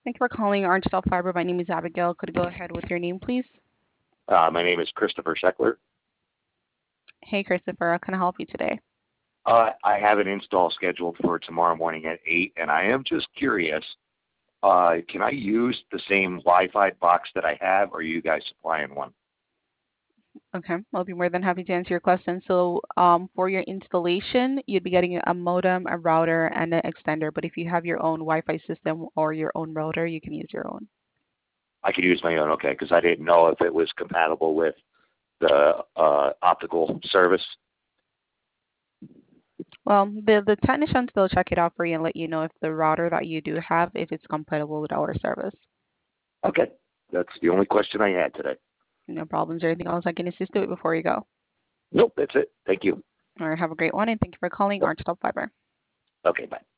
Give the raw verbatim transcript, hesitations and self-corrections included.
Thank you for calling Archstyle Fiber. My name is Abigail. Could you go ahead with your name, please? Uh, my name is Christopher Scheckler. Hey, Christopher. How can I help you today? Uh, I have an install scheduled for tomorrow morning at eight, and I am just curious, uh, can I use the same Wi-Fi box that I have, or are you guys supplying one? Okay, I'll be more than happy to answer your question. So, um, for your installation, you'd be getting a modem, a router, and an extender. But if you have your own Wi-Fi system or your own router, you can use your own. I could use my own, okay, because I didn't know if it was compatible with the uh, optical service. Well, the the technicians will check it out for you and let you know if the router that you do have, if it's compatible with our service. Okay, that's the only question I had today. No problems or anything else I can assist you with before you go. Nope, that's it. Thank you. All right, have a great one, and thank you for calling Yep. Archstyle Fiber. Okay, bye.